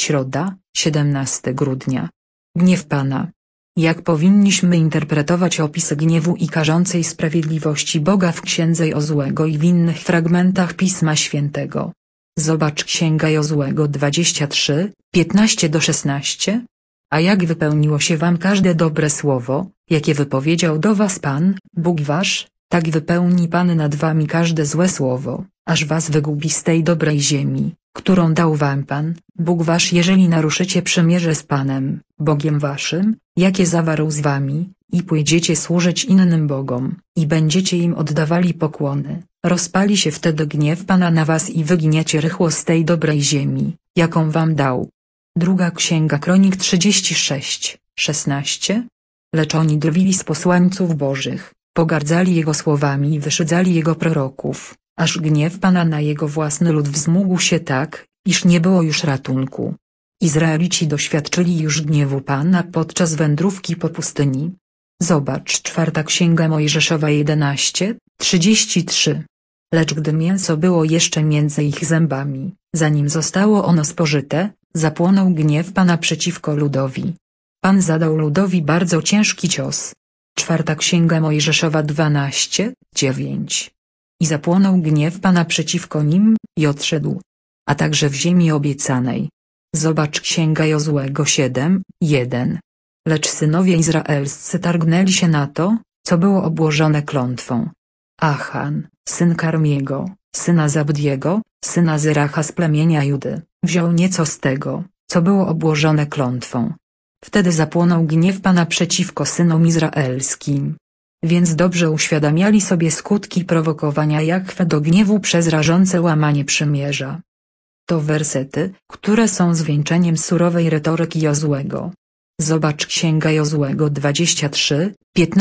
Środa, 17 grudnia. Gniew Pana. Jak powinniśmy interpretować opis gniewu i karzącej sprawiedliwości Boga w Księdze Jozłego i w innych fragmentach Pisma Świętego? Zobacz Księga Jozłego 23, 15-16. A jak wypełniło się wam każde dobre słowo, jakie wypowiedział do was Pan, Bóg wasz, tak wypełni Pan nad wami każde złe słowo, aż was wygubi z tej dobrej ziemi, którą dał wam Pan, Bóg wasz, jeżeli naruszycie przymierze z Panem, Bogiem waszym, jakie zawarł z wami, i pójdziecie służyć innym bogom, i będziecie im oddawali pokłony. Rozpali się wtedy gniew Pana na was i wyginiecie rychło z tej dobrej ziemi, jaką wam dał. Druga Księga Kronik 36, 16. Lecz oni drwili z posłańców Bożych, pogardzali jego słowami i wyszydzali jego proroków, aż gniew Pana na jego własny lud wzmógł się tak, iż nie było już ratunku. Izraelici doświadczyli już gniewu Pana podczas wędrówki po pustyni. Zobacz Czwarta Księga Mojżeszowa 11, 33. Lecz gdy mięso było jeszcze między ich zębami, zanim zostało ono spożyte, zapłonął gniew Pana przeciwko ludowi. Pan zadał ludowi bardzo ciężki cios. Czwarta Księga Mojżeszowa 12, 9. I zapłonął gniew Pana przeciwko nim, i odszedł. A także w ziemi obiecanej. Zobacz Księga Jozłego 7, 1. Lecz synowie izraelscy targnęli się na to, co było obłożone klątwą. Achan, syn Karmiego, syna Zabdiego, syna Zyracha z plemienia Judy, wziął nieco z tego, co było obłożone klątwą. Wtedy zapłonął gniew Pana przeciwko synom izraelskim. Więc dobrze uświadamiali sobie skutki prowokowania Jahwe do gniewu przez rażące łamanie przymierza. To wersety, które są zwieńczeniem surowej retoryki Jozłego. Zobacz Księga Jozłego 23,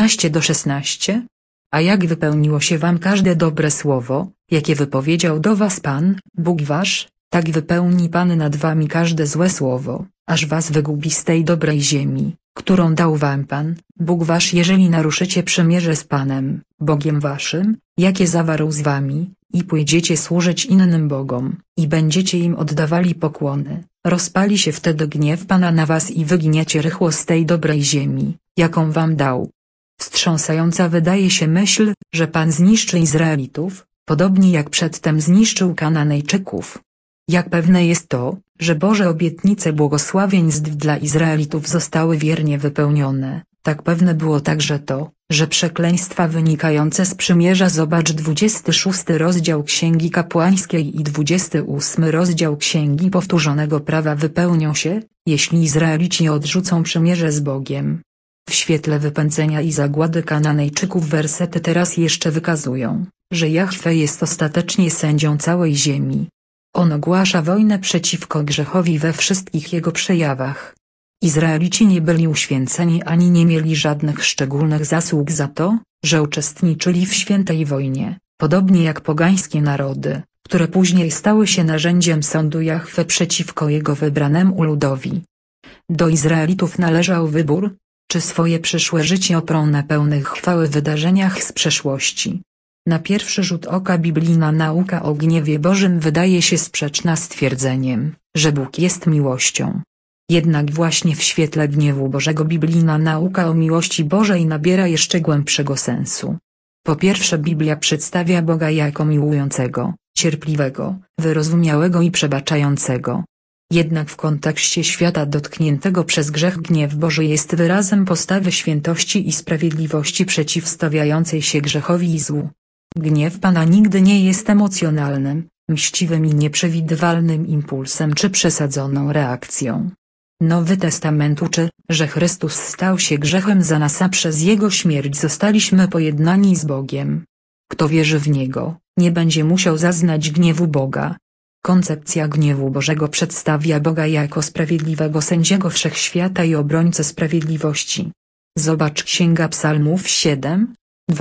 15-16. A jak wypełniło się wam każde dobre słowo, jakie wypowiedział do was Pan, Bóg wasz, tak wypełni Pan nad wami każde złe słowo, aż was wygubi z tej dobrej ziemi, którą dał wam Pan, Bóg wasz, jeżeli naruszycie przymierze z Panem, Bogiem waszym, jakie zawarł z wami, i pójdziecie służyć innym bogom, i będziecie im oddawali pokłony. Rozpali się wtedy gniew Pana na was i wyginiecie rychło z tej dobrej ziemi, jaką wam dał. Wstrząsająca wydaje się myśl, że Pan zniszczy Izraelitów, podobnie jak przedtem zniszczył Kananejczyków. Jak pewne jest to, że Boże obietnice błogosławieństw dla Izraelitów zostały wiernie wypełnione, tak pewne było także to, że przekleństwa wynikające z przymierza. Zobacz 26 rozdział Księgi Kapłańskiej i 28 rozdział Księgi Powtórzonego Prawa wypełnią się, jeśli Izraelici odrzucą przymierze z Bogiem. W świetle wypędzenia i zagłady Kananejczyków wersety teraz jeszcze wykazują, że Jahwe jest ostatecznie sędzią całej ziemi. On ogłasza wojnę przeciwko grzechowi we wszystkich jego przejawach. Izraelici nie byli uświęceni ani nie mieli żadnych szczególnych zasług za to, że uczestniczyli w świętej wojnie, podobnie jak pogańskie narody, które później stały się narzędziem sądu Jahwe przeciwko jego wybranemu ludowi. Do Izraelitów należał wybór, czy swoje przyszłe życie oprą na pełnych chwały wydarzeniach z przeszłości. Na pierwszy rzut oka biblijna nauka o gniewie Bożym wydaje się sprzeczna z twierdzeniem, że Bóg jest miłością. Jednak właśnie w świetle gniewu Bożego biblijna nauka o miłości Bożej nabiera jeszcze głębszego sensu. Po pierwsze, Biblia przedstawia Boga jako miłującego, cierpliwego, wyrozumiałego i przebaczającego. Jednak w kontekście świata dotkniętego przez grzech gniew Boży jest wyrazem postawy świętości i sprawiedliwości przeciwstawiającej się grzechowi i złu. Gniew Pana nigdy nie jest emocjonalnym, mściwym i nieprzewidywalnym impulsem czy przesadzoną reakcją. Nowy Testament uczy, że Chrystus stał się grzechem za nas, a przez Jego śmierć zostaliśmy pojednani z Bogiem. Kto wierzy w Niego, nie będzie musiał zaznać gniewu Boga. Koncepcja gniewu Bożego przedstawia Boga jako sprawiedliwego sędziego wszechświata i obrońcę sprawiedliwości. Zobacz Księga Psalmów 7,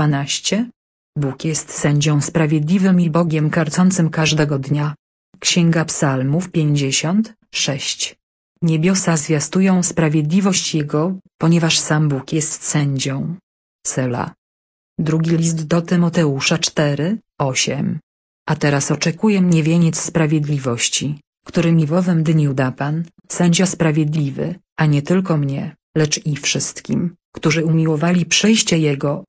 12. Bóg jest sędzią sprawiedliwym i Bogiem karcącym każdego dnia. Księga Psalmów 50, 6. Niebiosa zwiastują sprawiedliwość Jego, ponieważ sam Bóg jest sędzią. Sela. Drugi list do Tymoteusza 4, 8. A teraz oczekuje mnie wieniec sprawiedliwości, który mi w owym dniu da Pan, sędzia sprawiedliwy, a nie tylko mnie, lecz i wszystkim, którzy umiłowali przyjście Jego,